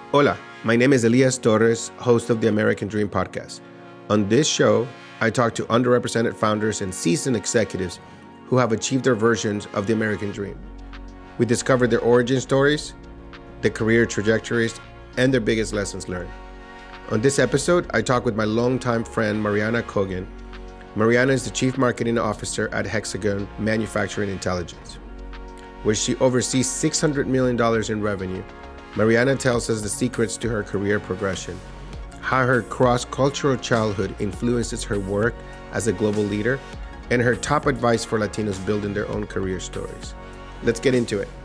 Hola, my name is Elias Torres, host of the American Dream podcast. On this show, I talk to underrepresented founders and seasoned executives who have achieved their versions of the American Dream. We discover their origin stories, their career trajectories, and their biggest lessons learned. On this episode, I talk with my longtime friend, Mariana Kogan. Mariana is the Chief Marketing Officer at Hexagon Manufacturing Intelligence, where she oversees $600 million in revenue. Mariana tells us the secrets to her career progression, how her cross-cultural childhood influences her work as a global leader, and her top advice for Latinos building their own career stories. Let's get into it.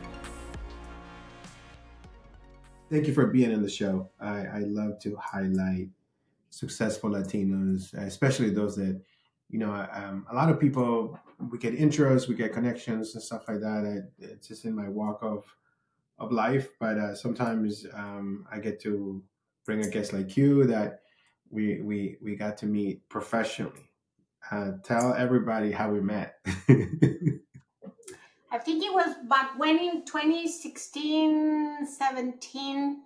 Thank you for being on the show. I love to highlight successful Latinos, especially those that, a lot of people, we get intros, we get connections and stuff like that. It's just in my walk of life, but sometimes I get to bring a guest like you that we got to meet professionally. Tell everybody how we met. I think it was back when in 2016, 17.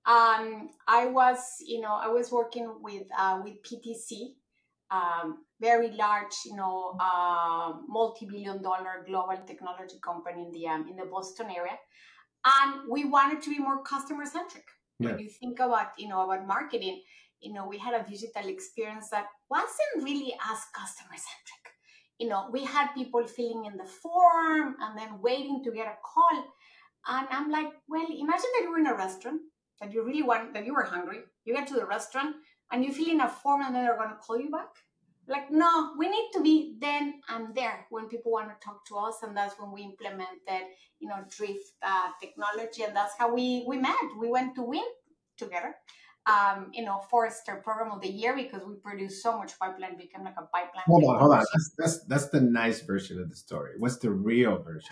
I was working with PTC, very large, multi-billion-dollar global technology company in the Boston area, and we wanted to be more customer centric. Yeah. When you think about marketing, we had a digital experience that wasn't really as customer centric. We had people filling in the form and then waiting to get a call. And I'm like, well, imagine that you were in a restaurant that you really want, that you were hungry. You get to the restaurant and you fill in a form and then they're going to call you back. Like, no, we need to be then and there when people want to talk to us. And that's when we implemented, Drift technology. And that's how we met. We went to win together. Forrester Program of the Year because we produced so much pipeline, became like a pipeline. Hold on. That's the nice version of the story. What's the real version?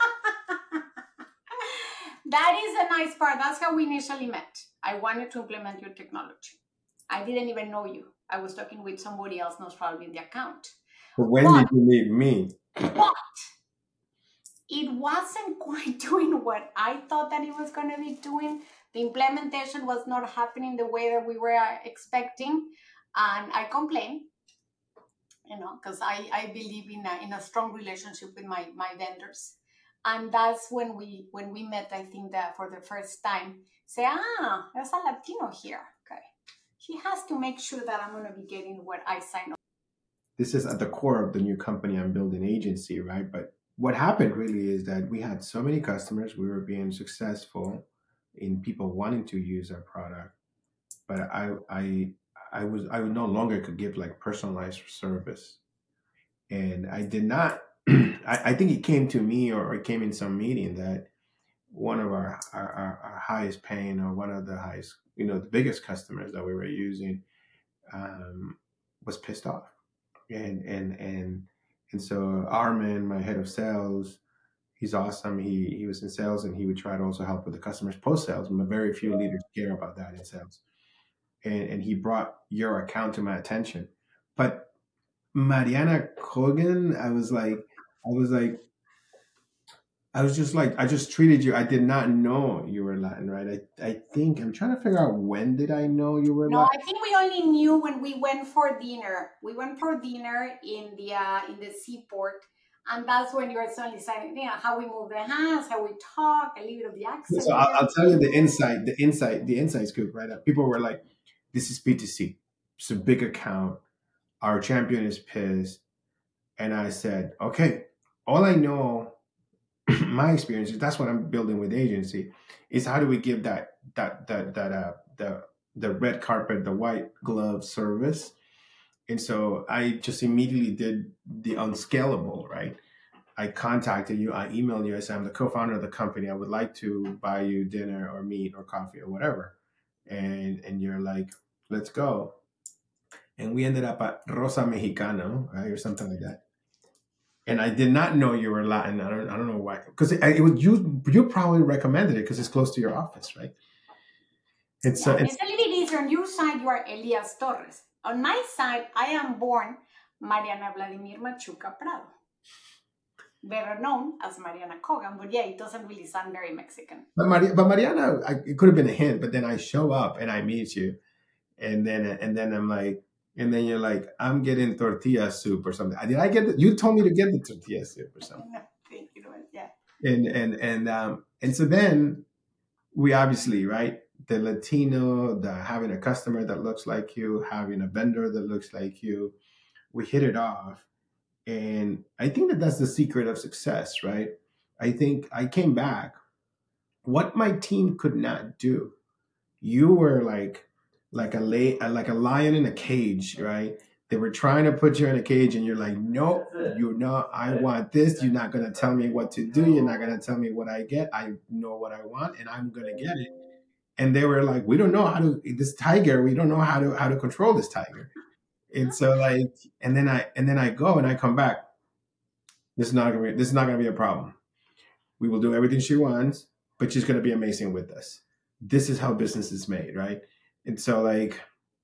That is a nice part. That's how we initially met. I wanted to implement your technology. I didn't even know you. I was talking with somebody else, most probably in the account. But when did you meet me? But it wasn't quite doing what I thought that it was going to be doing. The implementation was not happening the way that we were expecting. And I complained, because I believe in a strong relationship with my vendors. And that's when we met, I think that for the first time, say, there's a Latino here. Okay. He has to make sure that I'm going to be getting what I sign up. This is at the core of the new company I'm building, agency, right? But what happened really is that we had so many customers, we were being successful in people wanting to use our product, but I no longer could give like personalized service, and I did not. I think it came to me, or it came in some meeting that one of our highest paying, or one of the highest, the biggest customers that we were using, was pissed off, and so Armin, my head of sales, he's awesome. He was in sales, and he would try to also help with the customers post sales. But very few leaders care about that in sales. And he brought your account to my attention. But Mariana Kogan, I just treated you. I did not know you were Latin, right? I think I'm trying to figure out, when did I know you were No, Latin? I think we only knew when we went for dinner. We went for dinner in the seaport, and that's when you were suddenly saying, how we move the hands, how we talk, a little bit of the accent. So I'll tell you the inside scoop, right? People were like, "This is PTC. It's a big account. Our champion is pissed." And I said, "Okay, all I know, my experience is that's what I'm building with agency, is how do we give the red carpet, the white glove service." And so I just immediately did the unscalable, right? I contacted you, I emailed you, I said, "I'm the co-founder of the company. I would like to buy you dinner or meat or coffee or whatever." And you're like, "Let's go." And we ended up at Rosa Mexicano, right? Or something like that. And I did not know you were Latin. I don't know why. Because it was you. You probably recommended it because it's close to your office, right? It's a little bit easier. On your side, you are Elias Torres. On my side, I am born Mariana Vladimir Machuca Prado. better known as Mariana Kogan. But yeah, it doesn't really sound very Mexican. But Mariana, it could have been a hint. But then I show up and I meet you, and then I'm like, and then you're like, I'm getting tortilla soup or something. Did I get the, you told me to get the tortilla soup or something? I think it was, yeah. And so then we obviously, right, the Latino, the having a customer that looks like you, having a vendor that looks like you, we hit it off. And I think that that's the secret of success, right? I think I came back. What my team could not do, you were like a lion in a cage, right? They were trying to put you in a cage, and you're like, no, you're not. I want this. You're not gonna tell me what to do. You're not gonna tell me what I get. I know what I want, and I'm gonna get it. And they were like, we don't know how to this tiger. We don't know how to control this tiger. And so like, and then I go and I come back. This is not gonna be a problem. We will do everything she wants, but she's gonna be amazing with us. This is how business is made, right? And so like,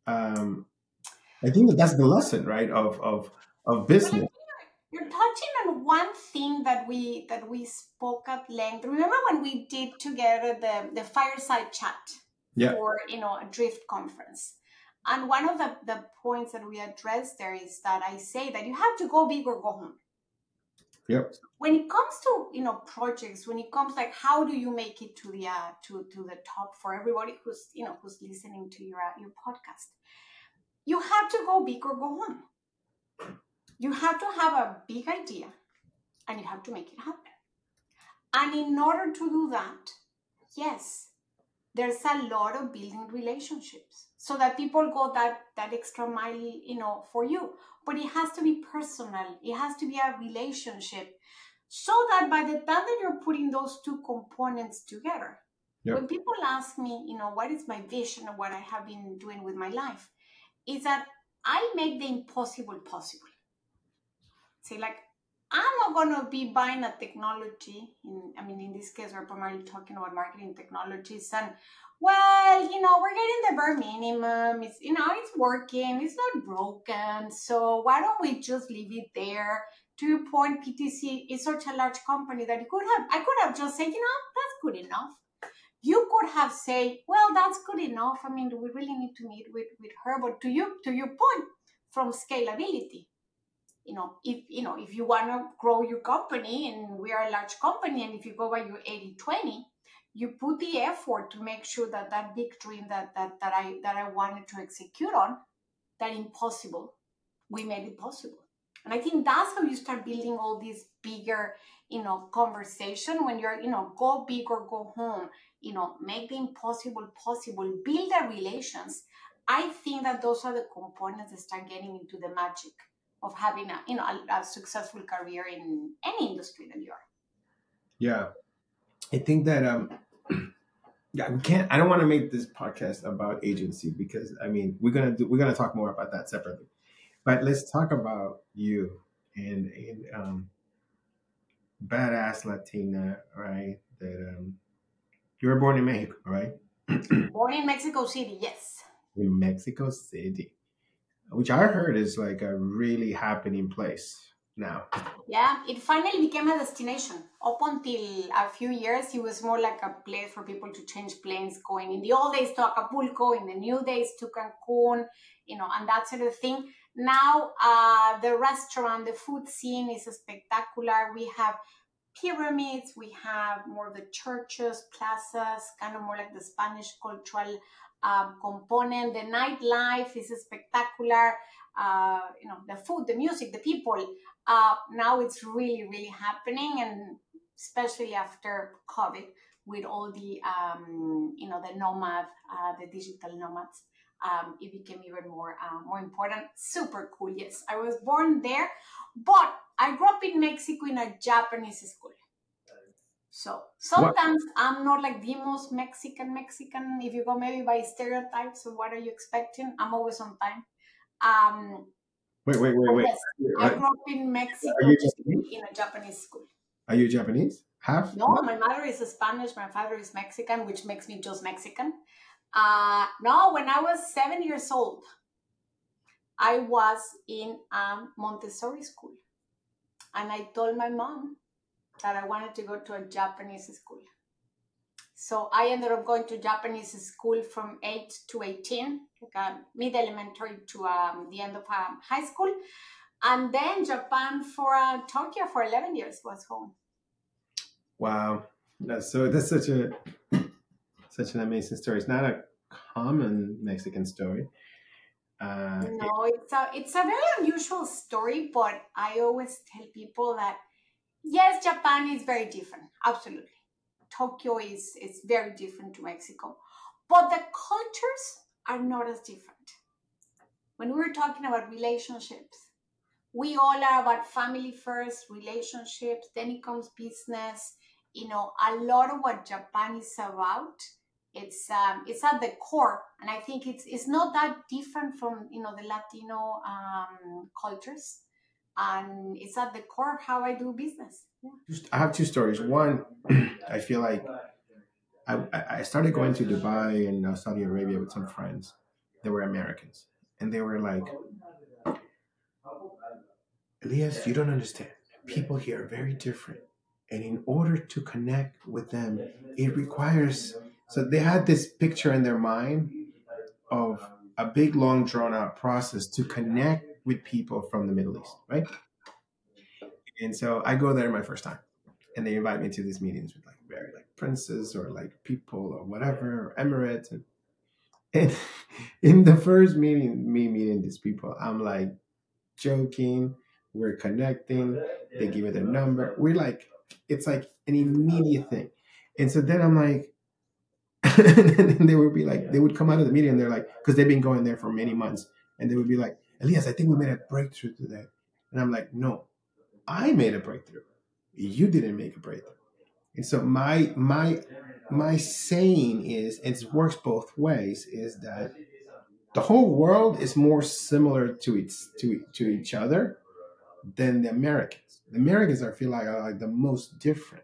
I think that that's the lesson, right, of Well, I business. think you're touching on one thing that we spoke at length. Remember when we did together the fireside chat Yeah. for a Drift conference? And one of the points that we addressed there is that I say that you have to go big or go home. Yep. When it comes to projects, when it comes like how do you make it to the to the top for everybody who's listening to your podcast, you have to go big or go home. You have to have a big idea and you have to make it happen. And in order to do that, yes, there's a lot of building relationships so that people go that extra mile, for you. But it has to be personal. It has to be a relationship so that by the time that you're putting those two components together, Yep. when people ask me, what is my vision of what I have been doing with my life, is that I make the impossible possible. Say like, I'm not going to be buying a technology. In this case, we're primarily talking about marketing technologies. And, well, we're getting the bare minimum. It's working. It's not broken. So why don't we just leave it there? To your point, PTC is such a large company that I could have just said, that's good enough. You could have said, well, that's good enough. We really need to meet with her. But to your point, from scalability, if you want to grow your company, and we are a large company, and if you go by your 80-20, you put the effort to make sure that big dream that I wanted to execute on, that impossible, we made it possible. And I think that's how you start building all these bigger, conversation when you're, go big or go home, make the impossible possible, build the relations. I think that those are the components that start getting into the magic of having a successful career in any industry that you are. Yeah. I think that yeah, I don't want to make this podcast about agency because we're gonna talk more about that separately. But let's talk about you and badass Latina, right? That you were born in Mexico, right? Born in Mexico City, yes. In Mexico City, which I heard is like a really happening place now. Yeah, it finally became a destination. Up until a few years, it was more like a place for people to change planes, going in the old days to Acapulco, in the new days to Cancun, and that sort of thing. Now, the restaurant, the food scene is spectacular. We have pyramids, we have more of the churches, plazas, kind of more like the Spanish cultural component. The nightlife is spectacular. The food, the music, the people. Now it's really, really happening, and especially after COVID, with all the the nomad, the digital nomads, it became even more important. Super cool. Yes, I was born there, but I grew up in Mexico in a Japanese school. So What? sometimes I'm not like the most Mexican. If you go maybe by stereotypes, so what are you expecting? I'm always on time. Um, but Wait. yes, I grew up in Are Mexico you City Japanese? in a Japanese school. Are you Japanese? Half? No, my mother is Spanish, my father is Mexican, which makes me just Mexican. No, when I was 7 years old, I was in a Montessori school. And I told my mom that I wanted to go to a Japanese school. So I ended up going to Japanese school from 8 to 18, like mid elementary to the end of high school. And then Japan for Tokyo for 11 years was home. Wow, that's such an amazing story. It's not a common Mexican story. It, No, it's a very unusual story, but I always tell people that yes, Japan is very different. Absolutely. Tokyo is very different to Mexico. But the cultures are not as different. When we're talking about relationships, we all are about family first, relationships, then it comes business. A lot of what Japan is about, it's at the core, and I think it's not that different from the Latino cultures, and it's at the core of how I do business. Yeah. I have two stories. One, I feel like I started going to Dubai and Saudi Arabia with some friends. They were Americans, and they were like, Elias, you don't understand. People here are very different. And in order to connect with them, it requires. So they had this picture in their mind of a big, long, drawn out process to connect with people from the Middle East, right? And so I go there my first time, and they invite me to these meetings with like very like princes or like people or whatever, or Emirates. And in the first meeting, me meeting these people, I'm like joking, we're connecting, they give me their number. We're like, it's like an immediate thing. And so then I'm like, and then they would be like, they would come out of the meeting and they're like, because they've been going there for many months, and they would be like, Elias, I think we made a breakthrough today. And I'm like, no, I made a breakthrough. You didn't make a breakthrough. And so my saying is, it works both ways, is that the whole world is more similar to each other than the Americans. The Americans, I feel like, are like the most different.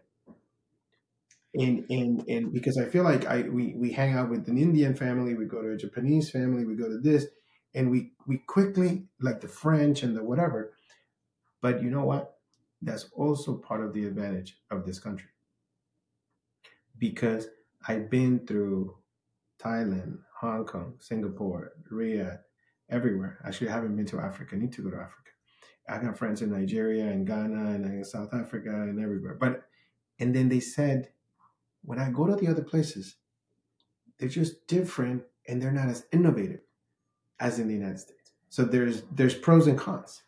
And because I feel like we hang out with an Indian family, we go to a Japanese family, we go to this, and we quickly, like the French and the whatever. But you know what? That's also part of the advantage of this country, because I've been through Thailand, Hong Kong, Singapore, Riyadh, everywhere. Actually, I haven't been to Africa. I need to go to Africa. I got friends in Nigeria and Ghana and in South Africa and everywhere. And then they said, when I go to the other places, they're just different and they're not as innovative as in the United States. So there's pros and cons.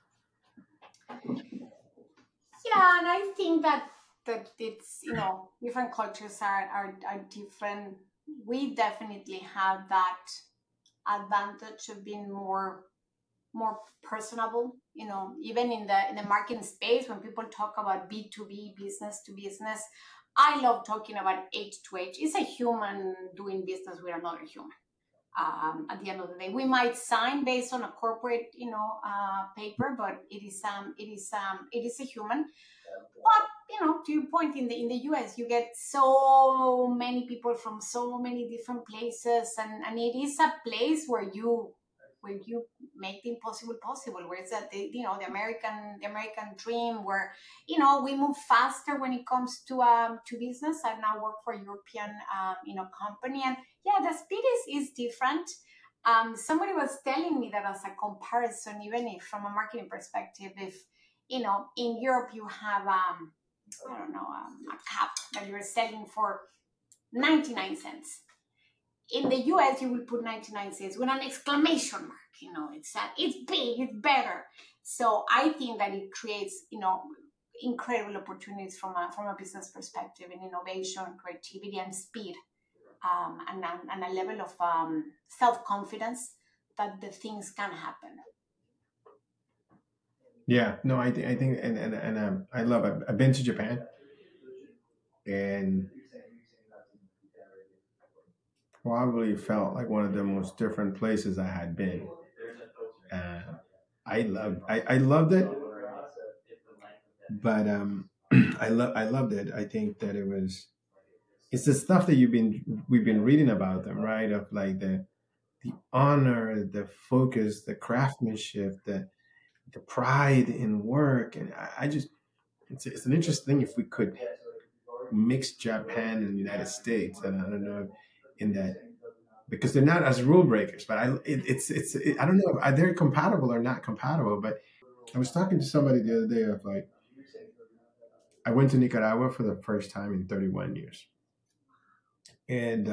Yeah, and I think that it's different cultures are different. We definitely have that advantage of being more personable. Even in the marketing space, when people talk about B2B, business to business, I love talking about H to H. It's a human doing business with another human. At the end of the day, we might sign based on a corporate paper, but it is a human. But to your point, in the US, you get so many people from so many different places, and it is a place where you make the impossible possible. Where it's the American dream, where we move faster when it comes to business. I now work for a European company, and yeah, the speed is different. Somebody was telling me that as a comparison, even if from a marketing perspective, if in Europe you have I don't know, a cup that you're selling for 99 cents. In the US, you will put 99 cents with an exclamation mark. It's big, it's better. So I think that it creates incredible opportunities from a business perspective in innovation, creativity, and speed, and a level of self confidence that the things can happen. Yeah, no, I think, I love. I've been to Japan, and probably felt like one of the most different places I had been. Uh, I loved it, but I loved it. I think that it's the stuff that we've been reading about them, right? Of like the honor, the focus, the craftsmanship, the pride in work, and I just It's an interesting thing if we could mix Japan and the United States, and I don't know in that because they're not as rule breakers, but I don't know if they're compatible or not compatible. But I was talking to somebody the other day of like I went to Nicaragua for the first time in 31 years, and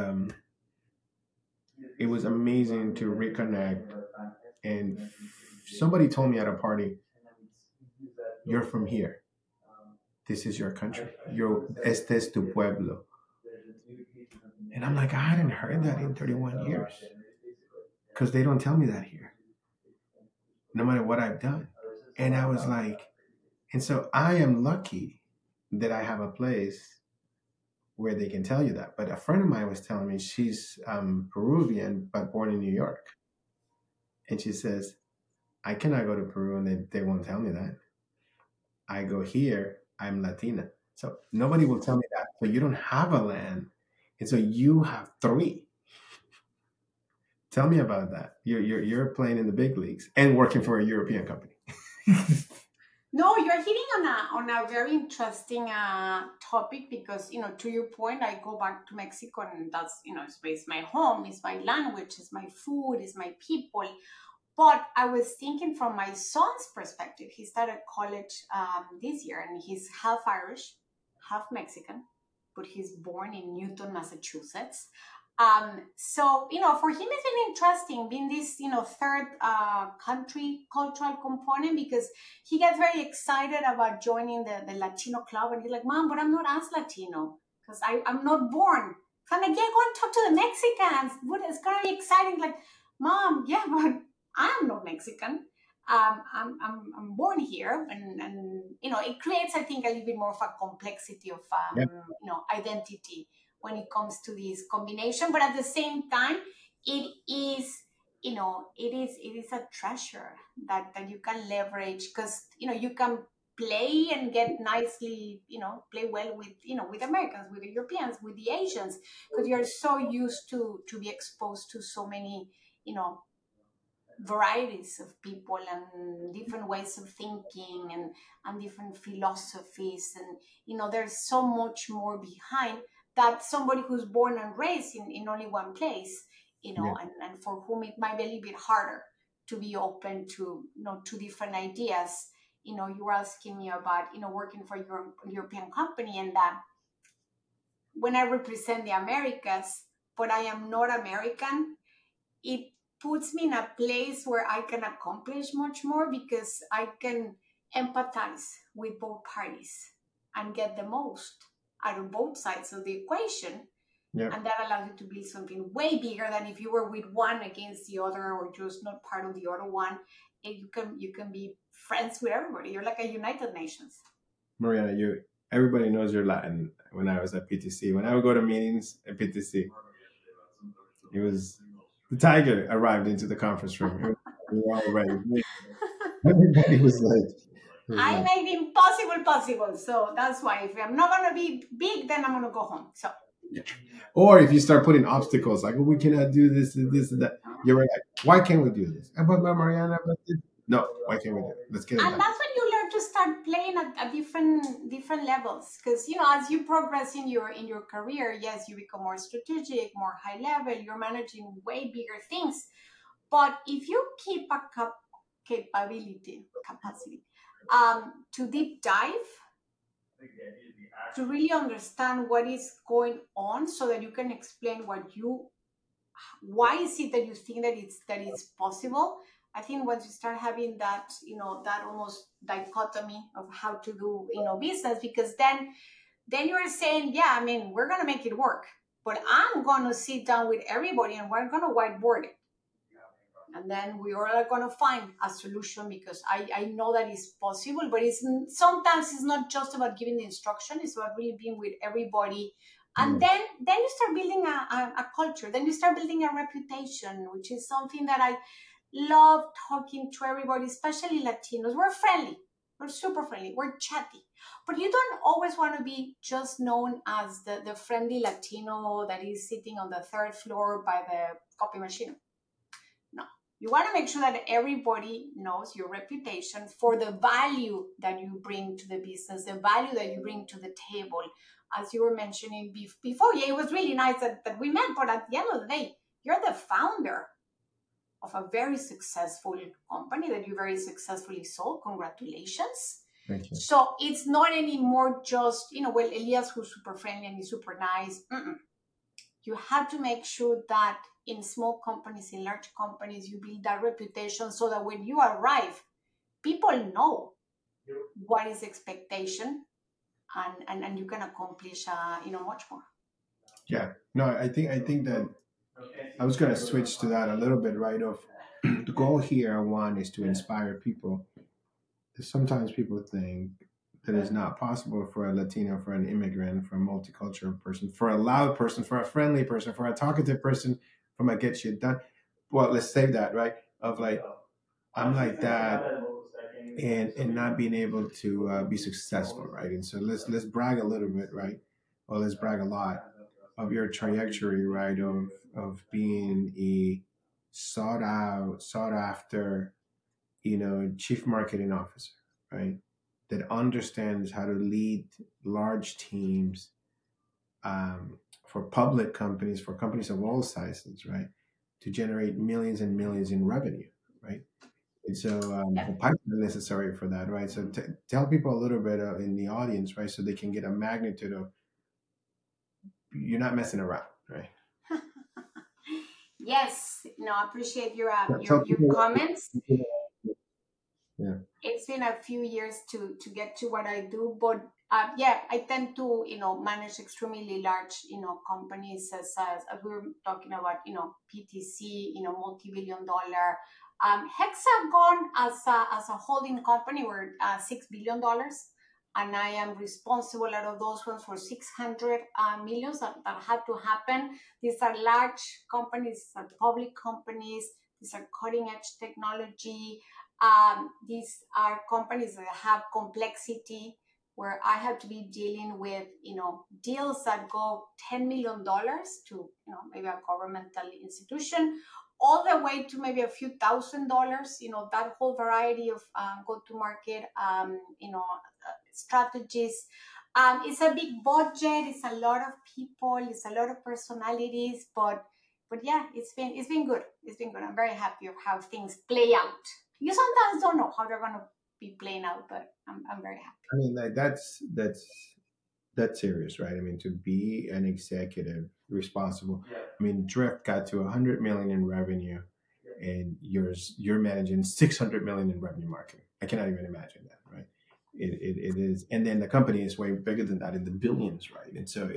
it was amazing to reconnect. And somebody told me at a party, "You're from here. This is your country. Este es tu pueblo." And I'm like, I hadn't heard that in 31 years because they don't tell me that here, no matter what I've done. And I was like, and so I am lucky that I have a place where they can tell you that. But a friend of mine was telling me she's Peruvian, but born in New York. And she says, I cannot go to Peru and they won't tell me that. I go here, I'm Latina. So nobody will tell me that. So you don't have a land. And so you have three. Tell me about that. You're playing in the big leagues and working for a European company. No, you're hitting on a very interesting topic because, to your point, I go back to Mexico and that's, it's my home, it's my language, it's my food, it's my people. But I was thinking from my son's perspective. He started college this year and he's half Irish, half Mexican, but he's born in Newton, Massachusetts. So, for him, it's been interesting being this, third country cultural component because he gets very excited about joining the Latino club. And he's like, Mom, but I'm not as Latino because I'm not born. So I'm like, yeah, go and talk to the Mexicans. It's going to be exciting. Like, Mom, yeah, but I'm not Mexican. I'm born here, and it creates, I think, a little bit more of a complexity of Yeah. identity when it comes to this combination. But at the same time, it is it is a treasure that you can leverage because you can play and get nicely play well with with Americans, with the Europeans, with the Asians because you're so used to be exposed to so many you know varieties of people and different ways of thinking and different philosophies and there's so much more behind that somebody who's born and raised in only one place Yeah. and for whom it might be a little bit harder to be open to to different ideas. You were asking me about working for your European company and that when I represent the Americas but I am not American, it puts me in a place where I can accomplish much more because I can empathize with both parties and get the most out of both sides of the equation. Yeah. And that allows you to build something way bigger than if you were with one against the other or just not part of the other one. And you can be friends with everybody. You're like a United Nations. Mariana, everybody knows you're Latin. When I was at PTC, when I would go to meetings at PTC, it was the tiger arrived into the conference room. We were all ready. Everybody was I like, made the impossible possible. So that's why if I'm not gonna be big, then I'm gonna go home. So or if you start putting obstacles like, oh, we cannot do this and this and that, you're like, why can't we do this? But Mariana, no, why can't we do it? Let's get it and done. that's when you learn to start playing at different levels because as you progress in your career, yes, you become more strategic, more high level, you're managing way bigger things. But if you keep a capacity to deep dive, to really understand what is going on so that you can explain why is it that you think that it's possible. I think once you start having that that almost dichotomy of how to do business, because then you're saying, yeah, I mean, we're going to make it work, but I'm going to sit down with everybody and we're going to whiteboard it, and then we are going to find a solution because I know that it's possible. But sometimes it's not just about giving the instruction, it's about really being with everybody. And then you start building a culture, then you start building a reputation, which is something that I love talking to everybody, especially Latinos. We're friendly, we're super friendly, we're chatty, but you don't always want to be just known as the friendly Latino that is sitting on the third floor by the copy machine. No, You want to make sure that everybody knows your reputation for the value that you bring to the business, the value that you bring to the table. As you were mentioning before, yeah, it was really nice that we met, but at the end of the day, you're the founder of a very successful company that you very successfully sold. Congratulations. Thank you. So it's not anymore just, well, Elias who's super friendly and he's super nice. You have to make sure that in small companies, in large companies, you build that reputation so that when you arrive, people know what is expectation, and you can accomplish much more. Yeah. No, I think that I was going to switch to that a little bit, right? Of the goal here, one, is to inspire people. Sometimes people think that it's not possible for a Latino, for an immigrant, for a multicultural person, for a loud person, for a friendly person, for a talkative person, from a get shit done. Well, let's save that, right? Of like, I'm like that, and not being able to be successful, right? And so let's brag a little bit, right? Or let's brag a lot of your trajectory, right? Of being a sought out, sought after, chief marketing officer, right? That understands how to lead large teams, for public companies, for companies of all sizes, right? To generate millions and millions in revenue, right? And so the pipeline necessary for that, right? So tell people a little bit in the audience, right? So they can get a magnitude of, you're not messing around, right? Yes, I appreciate your Tell comments. yeah. It's been a few years to get to what I do, but I tend to manage extremely large companies as we were talking about PTC, multi-billion-dollar. Hexagon as a holding company, we're $6 billion, and I am responsible out of those ones for 600 millions that had to happen. These are large companies, these are public companies, these are cutting edge technology. These are companies that have complexity where I have to be dealing with, deals that go $10 million to, maybe a governmental institution, all the way to maybe a few $1,000s, that whole variety of go-to-market, strategies. It's a big budget. It's a lot of people. It's a lot of personalities, but yeah, it's been good. It's been good. I'm very happy of how things play out. You sometimes don't know how they're going to be playing out, but I'm very happy. I mean, like that's serious, right? I mean, to be an executive responsible. I mean, Drift got to 100 million in revenue, and you're managing 600 million in revenue marketing. I cannot even imagine that, right? It is, and then the company is way bigger than that, in the billions, right? And so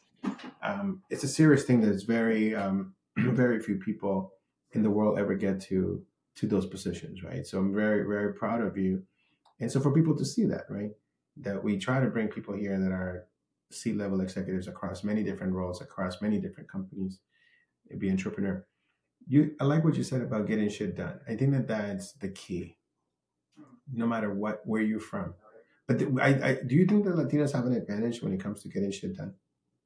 it's a serious thing that's very very few people in the world ever get to those positions, right? So I'm very, very proud of you. And so for people to see that, right, that we try to bring people here that are C-level executives across many different roles, across many different companies, be entrepreneur. I like what you said about getting shit done. I think that that's the key, no matter where you're from. But do you think that Latinos have an advantage when it comes to getting shit done?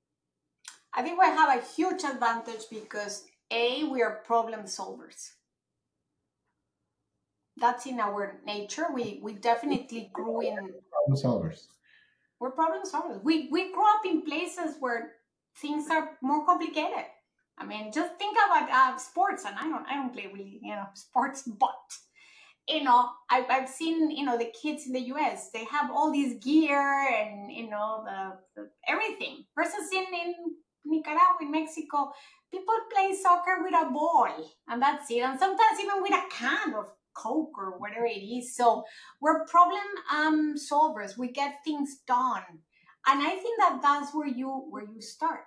I think we have a huge advantage because we are problem solvers. That's in our nature. We definitely grew in problem solvers. We're problem solvers. We grew up in places where things are more complicated. I mean, just think about sports, and I don't play really sports, but I've seen the kids in the US, they have all this gear and the everything, versus in Nicaragua, in Mexico, people play soccer with a ball and that's it, and sometimes even with a can of Coke or whatever it is. So we're problem solvers. We get things done, and I think that that's where you start.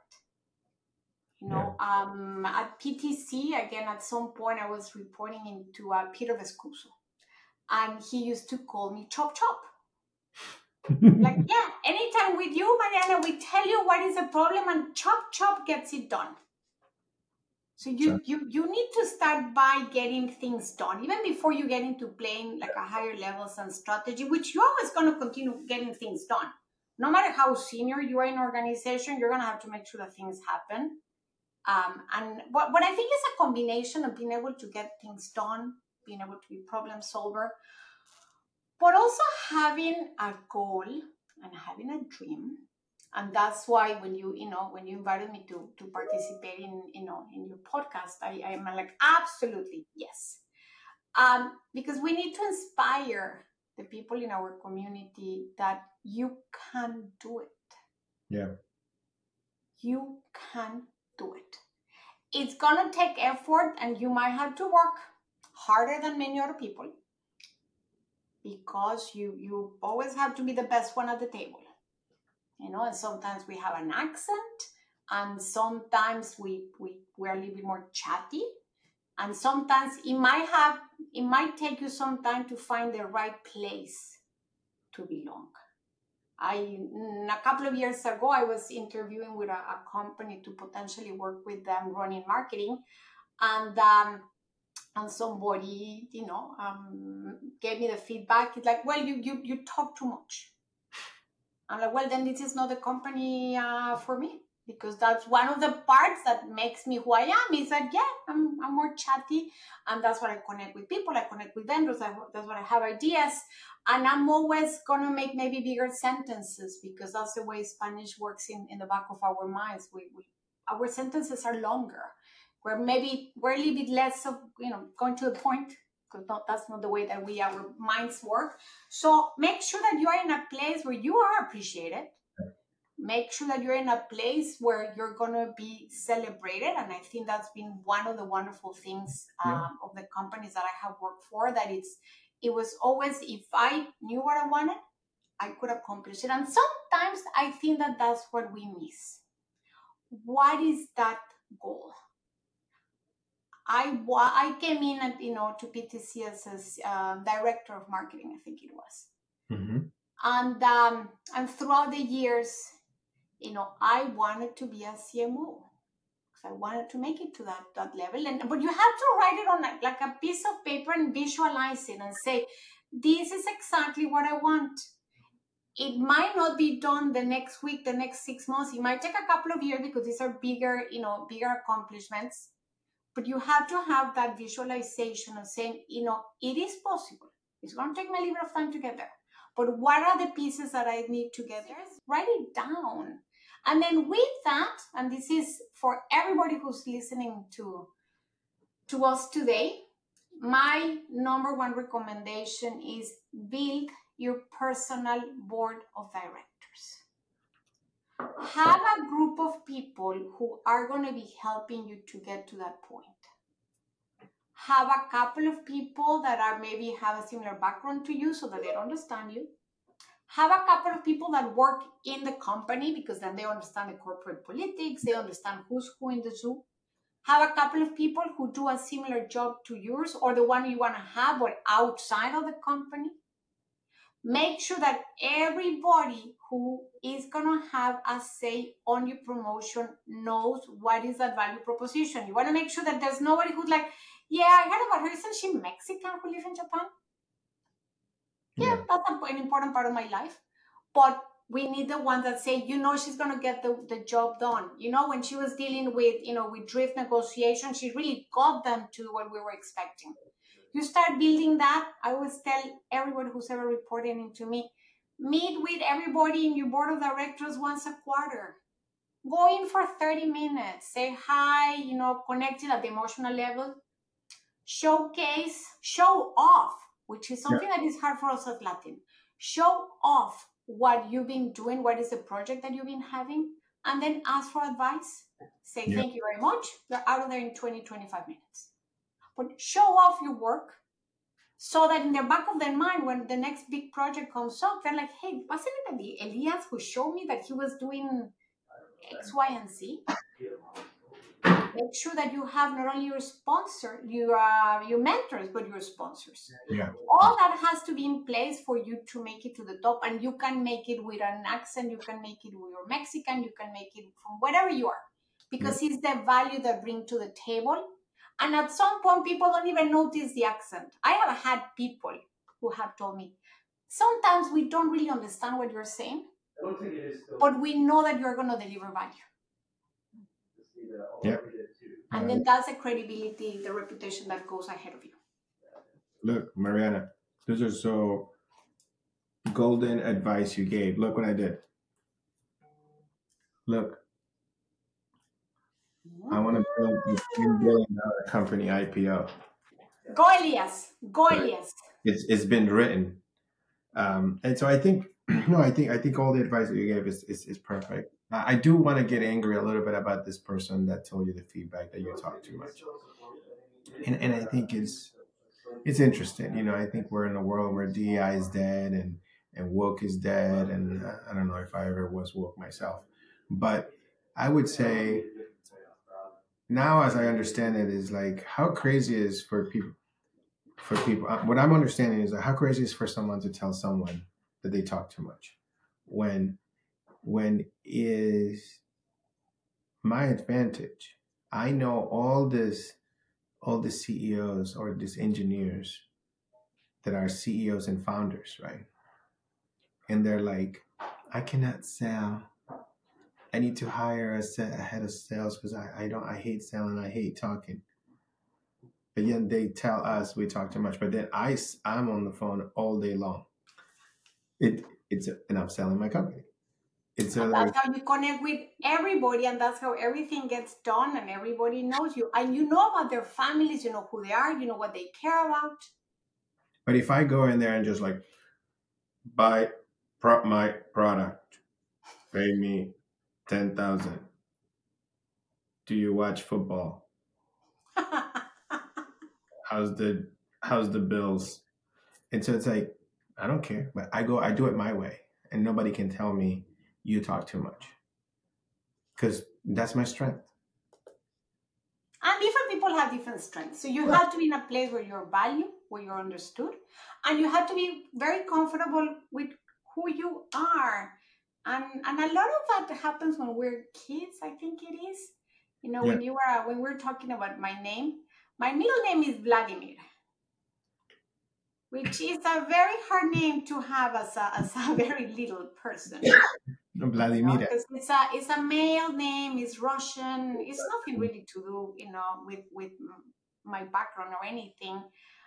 At PTC, again, at some point I was reporting into Peter Vescuso, and he used to call me Chop Chop. Like, yeah, anytime with you, Mariana, we tell you what is the problem, and Chop Chop gets it done. So you need to start by getting things done, even before you get into playing like a higher levels and strategy, which you're always going to continue getting things done. No matter how senior you are in an organization, you're going to have to make sure that things happen. And what I think is a combination of being able to get things done, being able to be problem solver, but also having a goal and having a dream. And that's why when you invited me to participate in your podcast, I'm like, absolutely yes. Because we need to inspire the people in our community that you can do it. Yeah. You can do it. It's gonna take effort, and you might have to work harder than many other people, because you always have to be the best one at the table. And sometimes we have an accent, and sometimes we're a little bit more chatty, and sometimes it might take you some time to find the right place to belong. A couple of years ago, I was interviewing with a company to potentially work with them running marketing, and somebody gave me the feedback. It's like, well, you talk too much. I'm like, well, then this is not the company for me, because that's one of the parts that makes me who I am. Is that, yeah, I'm more chatty, and that's what I connect with people. I connect with vendors. That's what I have ideas, and I'm always gonna make maybe bigger sentences, because that's the way Spanish works in the back of our minds. Our sentences are longer. We're a little bit less of going to the point, because that's not the way that our minds work. So make sure that you are in a place where you are appreciated. Make sure that you're in a place where you're going to be celebrated. And I think that's been one of the wonderful things of the companies that I have worked for, that it was always, if I knew what I wanted, I could accomplish it. And sometimes I think that that's what we miss. What is that goal? I came in at, to PTC as director of marketing, I think it was. Mm-hmm. And throughout the years, I wanted to be a CMO, because I wanted to make it to that level. But you have to write it on like a piece of paper and visualize it and say, this is exactly what I want. It might not be done the next week, the next 6 months. It might take a couple of years, because these are bigger accomplishments. But you have to have that visualization of saying, it is possible. It's going to take me a little bit of time to get there. But what are the pieces that I need to get there? Write it down. And then with that, and this is for everybody who's listening to us today, my number one recommendation is build your personal board of directors. Have a group of people who are going to be helping you to get to that point. Have a couple of people that maybe have a similar background to you, so that they understand you. Have a couple of people that work in the company, because then they understand the corporate politics, they understand who's who in the zoo. Have a couple of people who do a similar job to yours, or the one you want to have, but outside of the company. Make sure that everybody who is going to have a say on your promotion knows what is that value proposition. You want to make sure that there's nobody who's like, yeah, I heard about her. Isn't she Mexican who lives in Japan? Yeah, that's an important part of my life. But we need the one that say, she's going to get the job done. When she was dealing with, with drift negotiation, she really got them to what we were expecting. You start building that. I always tell everybody who's ever reporting into me, meet with everybody in your board of directors once a quarter. Go in for 30 minutes. Say hi, connect it at the emotional level. Showcase, show off, which is something that is hard for us as Latin. Show off what you've been doing, what is the project that you've been having, and then ask for advice. Say, thank you very much. You're out of there in 20, 25 minutes. But show off your work, so that in the back of their mind, when the next big project comes up, they're like, hey, wasn't it the Elias who showed me that he was doing X, Y, and Z? Make sure that you have not only your sponsor, your mentors, but your sponsors. Yeah. All that has to be in place for you to make it to the top. And you can make it with an accent, you can make it with your Mexican, you can make it from wherever you are. Because it's the value that bring to the table. And at some point, people don't even notice the accent. I have had people who have told me, sometimes we don't really understand what you're saying, but we know that you're going to deliver value. Yeah. And then that's the credibility, the reputation that goes ahead of you. Look, Mariana, those are so golden advice you gave. Look what I did. Look, I want to build this $10 billion company IPO. Go, Elias. Go, Elias. It's been written. And so I think, no, I think all the advice that you gave is perfect. I do want to get angry a little bit about this person that told you the feedback that you talk too much. And I think it's interesting. I think we're in a world where DEI is dead and woke is dead. And I don't know if I ever was woke myself, but I would say now, as I understand it, is like how crazy it is for people. What I'm understanding is that how crazy it is for someone to tell someone that they talk too much, when is my advantage. I know all the CEOs or these engineers that are CEOs and founders, right? And they're like, I cannot sell. I need to hire a head of sales because I hate selling. I hate talking. But yet they tell us we talk too much. But then I'm on the phone all day long. And I'm selling my company. And that's how you connect with everybody, and that's how everything gets done, and everybody knows you, and you know about their families, you know who they are, you know what they care about. But if I go in there and just like buy my product, pay me $10,000. Do you watch football? How's the Bills? And so it's like, I don't care, but I do it my way, and nobody can tell me you talk too much, because that's my strength. And different people have different strengths. So you have to be in a place where you're valued, where you're understood, and you have to be very comfortable with who you are. And a lot of that happens when we're kids, I think it is. When we're talking about my name, my middle name is Vladimir, which is a very hard name to have as a very little person. Vladimir. Because it's a male name, it's Russian. It's nothing really to do, with my background or anything.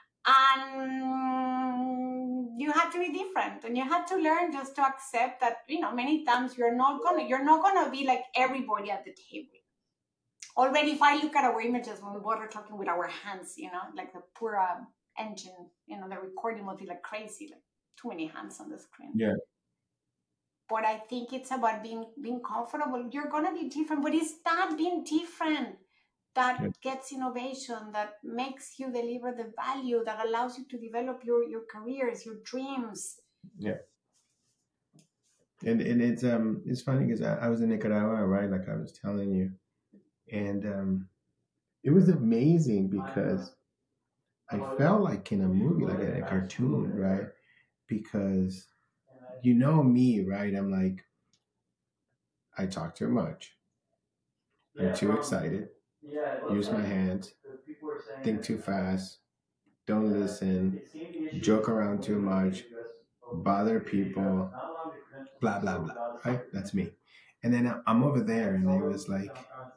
And you have to be different, and you have to learn just to accept that, many times you're not gonna be like everybody at the table. Already, if I look at our images when we both are talking with our hands, like the poor engine, the recording will be like crazy, like too many hands on the screen. Yeah. But I think it's about being comfortable. You're gonna be different, but it's that being different that gets innovation, that makes you deliver the value, that allows you to develop your careers, your dreams. Yeah. And it's funny because I was in Nicaragua, right? Like I was telling you, and it was amazing because I felt like in a movie, like a cartoon, right? Because me, right? I'm like, I talk too much. I'm too excited. Use my hands. Think too fast. Don't listen. Joke around too much. Bother people. Blah, blah, blah. Right? That's me. And then I'm over there, and it was like,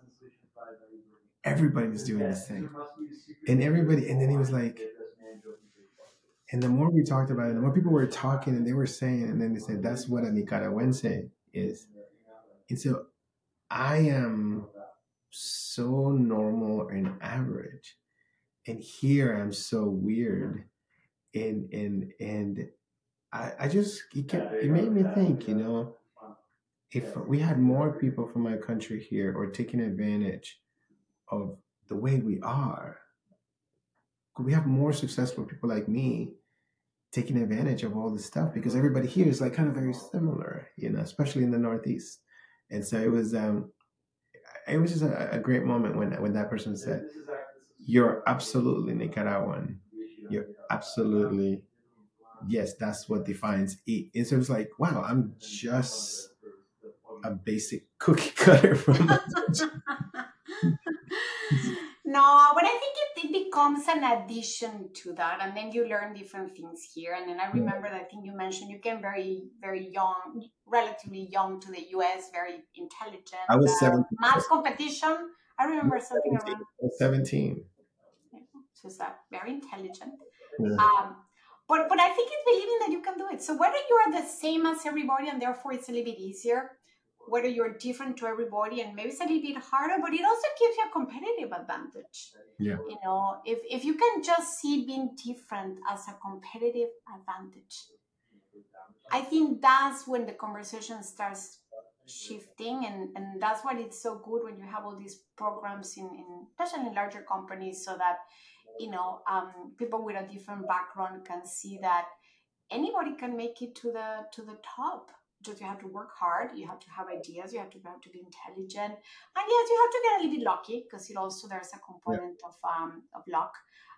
everybody was doing the same. And then he was like, and the more we talked about it, the more people were talking, and they were saying, and then they said, that's what a Nicaragüense is. And so I am so normal and average, and here I'm so weird, and I just it made me think, if we had more people from my country here or taking advantage of the way we are, could we have more successful people like me taking advantage of all this stuff, because everybody here is like kind of very similar, especially in the Northeast. And so it was just a great moment when that person said, you're absolutely Nicaraguan. You're absolutely, yes, that's what defines it. And so it was like, wow, I'm just a basic cookie cutter from No, but I think it becomes an addition to that, and then you learn different things here. And then I remember that thing you mentioned, you came very, very young, relatively young to the US, very intelligent. I was 17. Math competition. I remember something 17. around 17. she's very intelligent. Yeah. But I think it's believing that you can do it. So whether you're the same as everybody and therefore it's a little bit easier, whether you're different to everybody and maybe it's a little bit harder, but it also gives you a competitive advantage. Yeah. You know, if you can just see being different as a competitive advantage, I think that's when the conversation starts shifting, and that's why it's so good when you have all these programs in especially in larger companies, so that people with a different background can see that anybody can make it to the top. Just you have to work hard, you have to have ideas, you have to be intelligent, and yes, you have to get a little bit lucky because it also there's a component of luck.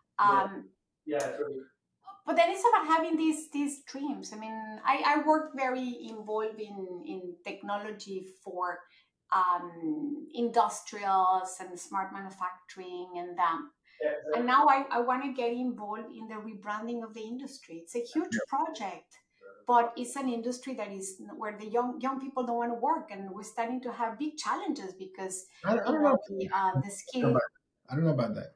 But then it's about having these dreams. I mean, I work very involved in technology for industrials and smart manufacturing and now I want to get involved in the rebranding of the industry. It's a huge project, but it's an industry that is where the young people don't want to work, and we're starting to have big challenges because I don't know. the skill. I don't know about that.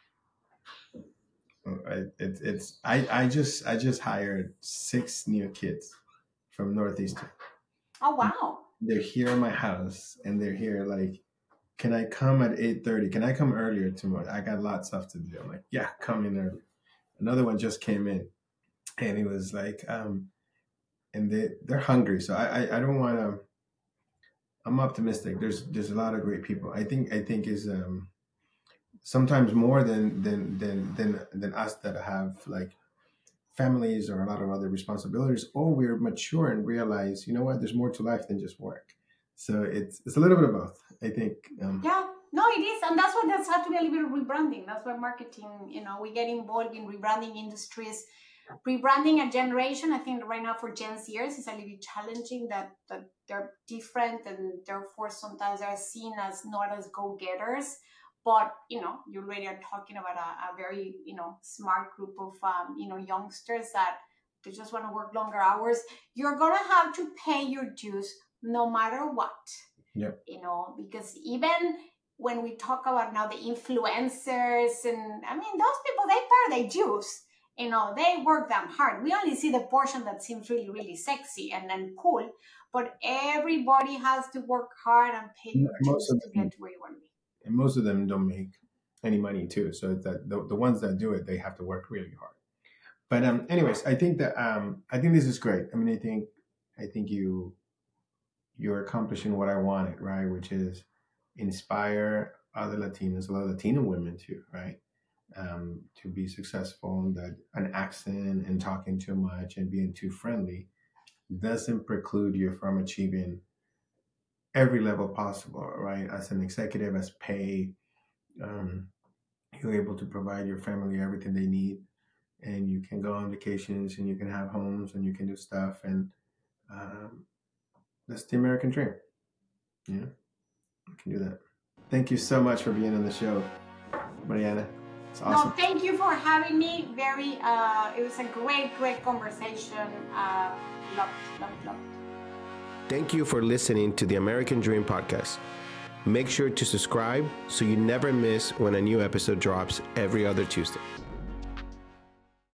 I just hired 6 new kids from Northeastern. Oh wow! They're here in my house, and they're here like, can I come at 8:30? Can I come earlier tomorrow? I got lots of stuff to do. I'm like, yeah, come in early. Another one just came in, and he was like, and they're hungry, so I don't want to. I'm optimistic. There's a lot of great people. I think is sometimes more than us that have like families or a lot of other responsibilities, or we're mature and realize, you know what, there's more to life than just work. So it's a little bit of both, I think. Yeah, no, it is, and that's had to be a little bit of rebranding. That's why marketing, we get involved in rebranding industries, rebranding a generation. I think right now for Gen Zers is a little bit challenging that they're different and therefore sometimes they're seen as not as go-getters. But you already are talking about a very smart group of youngsters that they just want to work longer hours. You're gonna have to pay your dues no matter what. Yeah. Because even when we talk about now the influencers, and I mean those people, they pay their dues. They work damn hard. We only see the portion that seems really, really sexy and cool, but everybody has to work hard and pay your dues to get to where you want to be. And most of them don't make any money too. So it's that the ones that do it, they have to work really hard. But anyways, I think that I think this is great. I mean, I think you're accomplishing what I wanted, right? Which is inspire other Latinas, a lot of Latino women too, right? To be successful, that an accent and talking too much and being too friendly doesn't preclude you from achieving every level possible, right? As an executive, as pay, you're able to provide your family everything they need, and you can go on vacations, and you can have homes, and you can do stuff, and that's the American dream. Yeah, you can do that. Thank you so much for being on the show, Mariana. It's awesome. No, thank you for having me. It was a great conversation. Loved. Thank you for listening to the American Dream Podcast. Make sure to subscribe so you never miss when a new episode drops every other Tuesday.